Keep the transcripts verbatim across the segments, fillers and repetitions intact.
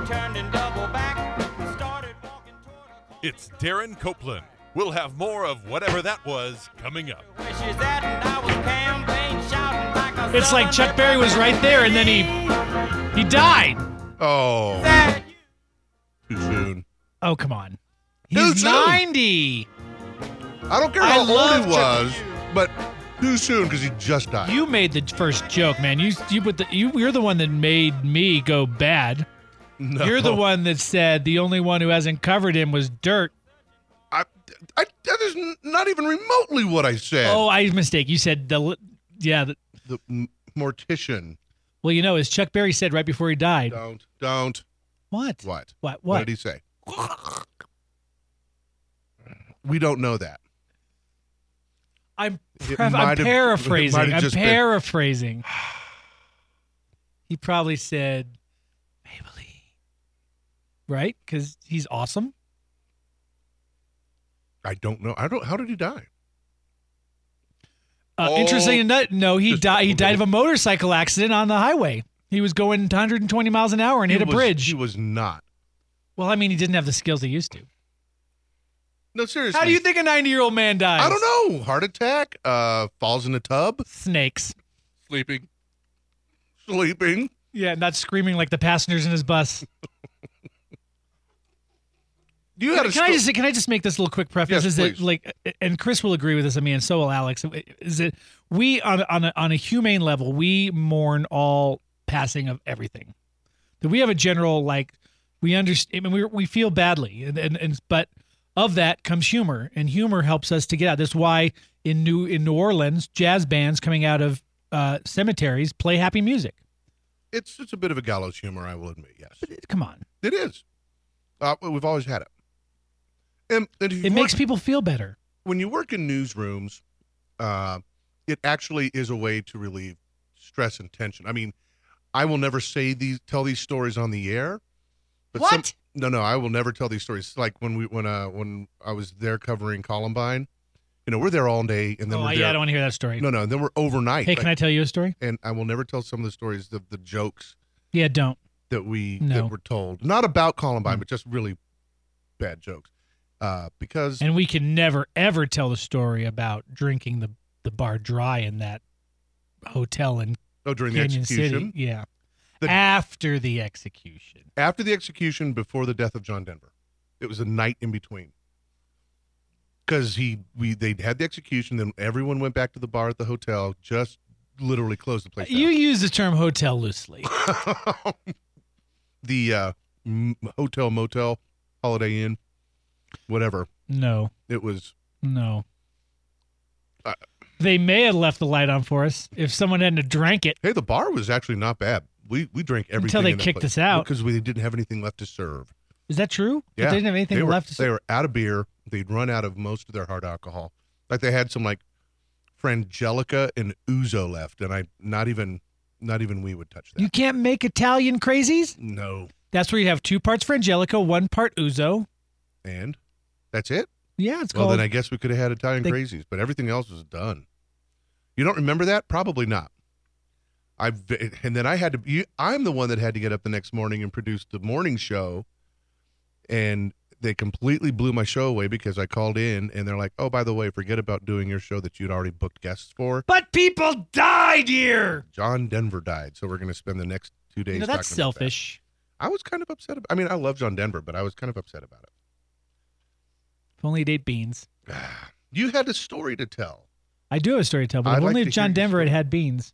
turned and doubled back, started walking toward a It's Darren Copeland. We'll have more of whatever that was coming up. where she's at, and I was campaign shouting like a It's like Chuck Berry was right there, and then he he died. Oh, That too soon. Oh, come on. Too He's soon. ninety. I don't care I how old love he was, but too soon because he just died. You made the first joke, man. You you put the you you're the one that made me go bad. No. You're the one that said the only one who hasn't covered him was dirt. I, I, that is n- not even remotely what I said. Oh, I mistake. You said the yeah. The, The m- mortician. well, you know, as Chuck Berry said right before he died. Don't, don't. What? What? What? What What? did he say? We don't know that. I'm It pref- might I'm have- it paraphrasing. might have I'm just been- paraphrasing. He probably said Maybelline, right? Because he's awesome. I don't know. I don't. How did he die? Uh, Oh, interesting enough, no, he just died. He a died of little- a motorcycle accident on the highway. He was going one hundred twenty miles an hour and hit He a was- bridge. He was not. Well, I mean, he didn't have the skills he used to. No, seriously. How do you think a ninety-year-old man dies? I don't know. Heart attack. Uh, falls in a tub. Snakes. Sleeping. Sleeping. Yeah, not screaming like the passengers in his bus. You Can, had a can I sto- just can I just make this little quick preface? Yes, is that please. like, and Chris will agree with this. I mean, and so will Alex. Is that we on a- on a, on a humane level, we mourn all passing of everything. That we have a general like we understand. I mean, we we feel badly, and, and and but of that comes humor, and humor helps us to get out. That's why in New in New Orleans, jazz bands coming out of uh, cemeteries play happy music. It's it's a bit of a gallows humor, I will admit. Yes, Come on, it is. Uh, we've always had it. And, and if you it makes work- people feel better. when you work in newsrooms, uh, it actually is a way to relieve stress and tension. I mean, I will never say these, tell these stories on the air. But some- What? no, no, I will never tell these stories. Like when we, when, uh, when I was there covering Columbine, you know, we're there all day, and then Oh we're yeah, there. I don't want to hear that story. no, no, and then we're overnight. Hey, can I tell you a story? And I will never tell some of the stories, the the jokes Yeah, don't. that we No. that were told, not about Columbine, Mm. but just really bad jokes, uh, because And we can never ever tell the story about drinking the, the bar dry in that hotel in oh, during the Canyon execution, City. Yeah. The- After the execution. after the execution, before the death of John Denver, it was a night in between. Because he, we, they had the execution, then everyone went back to the bar at the hotel, just literally closed the place You use the term hotel loosely. down. the uh, m- hotel, motel, Holiday Inn, whatever. No, It was. no. Uh, They may have left the light on for us if someone hadn't have drank it. Hey, the bar was actually not bad. We we drank everything they in that kicked place us out. because we didn't have anything left to serve. Is that true? But Yeah, they didn't have anything they were, left to They say. were out of beer. They'd run out of most of their hard alcohol. Like they had some like Frangelica and Ouzo left, and I not even not even we would touch that. You can't make Italian crazies? no, That's where you have two parts Frangelico, one part Uzo. and that's it. Yeah, it's Well, called. then I guess we could have had Italian They- crazies, but everything else was done. You don't remember that? Probably not. I and then I had to. You, I'm the one that had to get up the next morning and produce the morning show, and they completely blew my show away because I called in and they're like, "Oh, by the way, forget about doing your show that you'd already booked guests for. But people died here. John Denver died, so we're going to spend the next two days." You know, that's talking about that." selfish. I was kind of upset. About, I mean, I love John Denver, but I was kind of upset about it. If only he'd ate beans. You had a story to tell. I do have a story to tell, but I'd if like only to if John hear your Denver had story. had beans.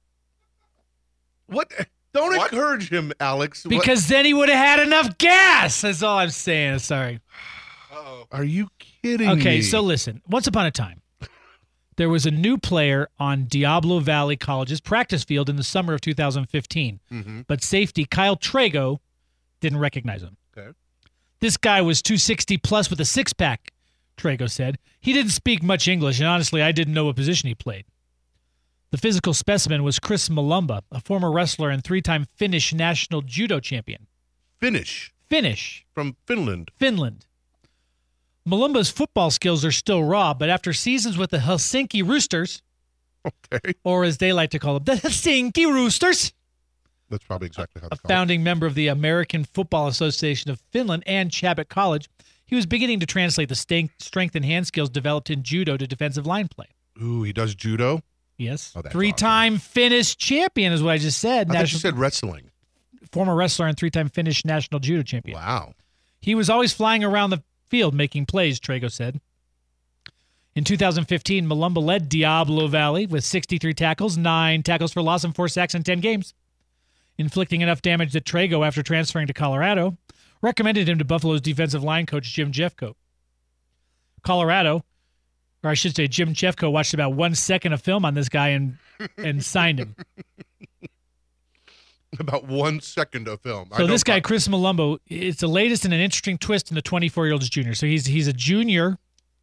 What? Don't encourage him, Alex. What- Because then he would have had enough gas. That's all I'm saying. Sorry. Are you kidding Okay, me? so listen. Once upon a time, there was a new player on Diablo Valley College's practice field in the summer of two thousand fifteen. Mhm. But safety Kyle Trago didn't recognize him. Okay. This guy was two sixty plus with a six-pack, Trago said. He didn't speak much English, and honestly, I didn't know what position he played. The physical specimen was Chris Malumba, a former wrestler and three-time Finnish national judo champion. Finnish Finnish. from Finland. Finland. Malumba's football skills are still raw, but after seasons with the Helsinki Roosters, Okay. or as they like to call them, the Helsinki Roosters, That's probably exactly how a they call founding member of the American Football Association of Finland and Chabot College. He was beginning to translate the strength, strength and hand skills developed in judo to defensive line play. it. Ooh, he does judo? Yes. Oh, that's three-time Finnish champion is what I just said. I thought you National- said wrestling. former wrestler and three-time Finnish national judo champion. Wow. He was always flying around the field making plays, Trago said. In two thousand fifteen, Malumba led Diablo Valley with sixty-three tackles, nine tackles for loss, and four sacks in ten games, inflicting enough damage that Trago, after transferring to Colorado, recommended him to Buffalo's defensive line coach Jim Jeffcoat. Colorado, or I should say Jim Jeffcoat, watched about one second of film on this guy and and signed him. About one second of film. I So don't this guy, talk- Chris Malumbo, it's the latest and an interesting twist in the twenty-four-year-old's junior. So he's he's a junior,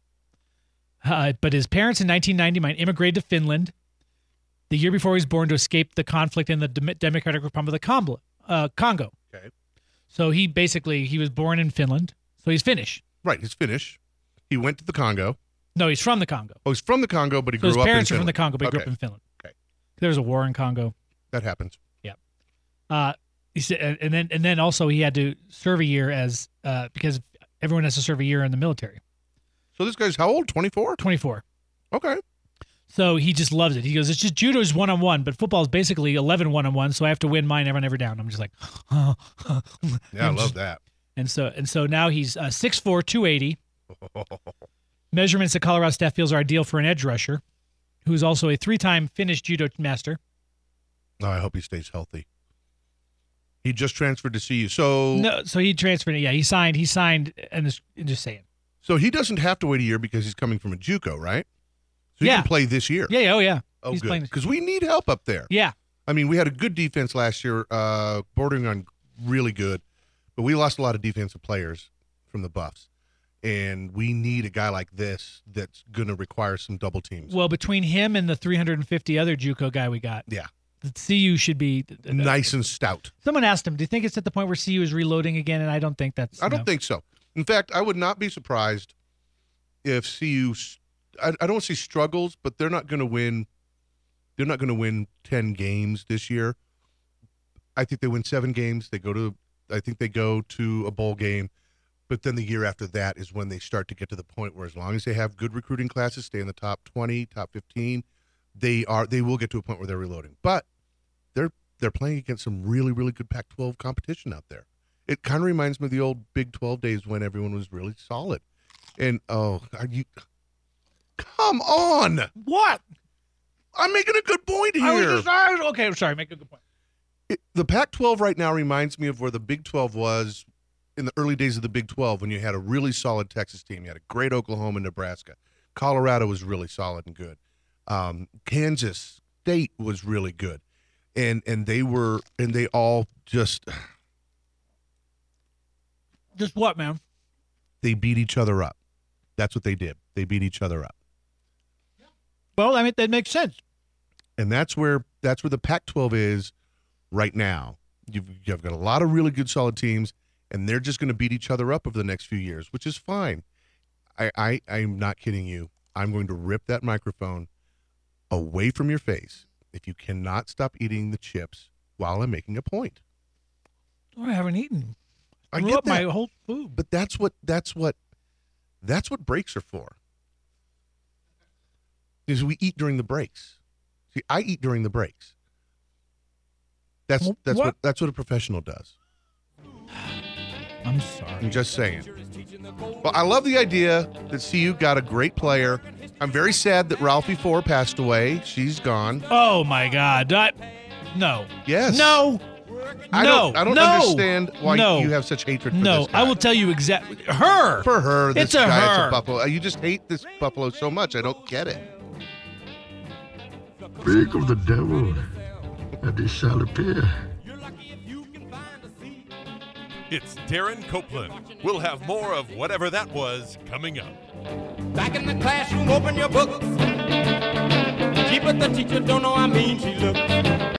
uh, but his parents in nineteen ninety might immigrated to Finland the year before he was born to escape the conflict in the Dem- Democratic Republic of Congo. Uh, Congo. Okay. So he basically, he was born in Finland, so he's Finnish. Right, he's Finnish. He went to the Congo. No, he's from the Congo. Oh, he's from the Congo, but he So grew his up in parents are from the Finland. Congo, but he grew Okay. up in Finland. Okay. There was a war in Congo. That happens. Uh, he said, and- and then and then also he had to serve a year as uh, because everyone has to serve a year in the military. So this guy's how old? twenty-four? twenty-four. Okay. So he just loves it. He goes, it's just judo's one on one, but football is basically eleven one on one. So I have to win mine, never, never down. I'm just like, Yeah, I I'm love just- that. And so and so now he's uh, six four, two eighty. Measurements that Colorado staff feels are ideal for an edge rusher, who's also a three-time Finnish judo master. Oh, I hope he stays healthy. He just transferred to C U. So No, so he transferred. Yeah, he signed. He signed, and this, just saying. so he doesn't have to wait a year because he's coming from a JUCO, right? So he Yeah. can play this year. Yeah, yeah, oh yeah. Oh, he's good. playing. Because we need help up there. Yeah, I mean, we had a good defense last year, uh, bordering on really good, but we lost a lot of defensive players from the Buffs. And we need a guy like this that's going to require some double teams. well, between him and the three hundred fifty other JUCO guy we got, yeah. the C U should be Nice and stout. Someone asked him, "Do you think it's at the point where C U is reloading again?" And I don't think that's. I don't no. think so. In fact, I would not be surprised if C U. s- I, I don't see struggles, but they're not going to win. They're not going to win ten games this year. I think they win seven games. They go to. I think they go to a bowl game, but then the year after that is when they start to get to the point where, as long as they have good recruiting classes, stay in the top twenty, top fifteen, they are. They will get to a point where they're reloading. But they're they're playing against some really really good Pac twelve competition out there. It kind of reminds me of the old Big twelve days when everyone was really solid. And oh, are you? Come on! What? I'm making a good point I was here. just, I was- okay, I'm sorry. Make a good point. It- the Pac twelve right now reminds me of where the Big twelve was in the early days of the Big twelve when you had a really solid Texas team. You had a great Oklahoma and Nebraska. Colorado was really solid and good. Um, Kansas State was really good. And and they were and they all just Just what, man? they beat each other up. That's what they did. They beat each other up. Well, I mean that makes sense. And that's where that's where the Pac twelve is right now. You've, you've got a lot of really good solid teams, and they're just going to beat each other up over the next few years, which is fine. I, I I'm not kidding you. I'm going to rip that microphone away from your face if you cannot stop eating the chips while I'm making a point. Oh, I haven't eaten. I Blew get up that, my whole food. but that's what that's what that's what breaks are for. Is we eat during the breaks. See, I eat during the breaks. That's Well, that's what- what that's what a professional does. I'm sorry. I'm just saying. Well, I love the idea that C U got a great player. I'm very sad that Ralphie Four passed away. She's gone. Oh my God! I, no. Yes. No. I no. don't I don't no, understand why no, you have such hatred for No, this guy. I will tell you exactly. Her. For her, this It's a guy, it's her. a Buffalo. You just hate this Buffalo so much. I don't get it. Speak of the devil, and it shall appear. It's Darren Copeland. We'll have more of whatever that was coming up. Back in the classroom, open your books. Gee, but the teacher don't know how mean she looks.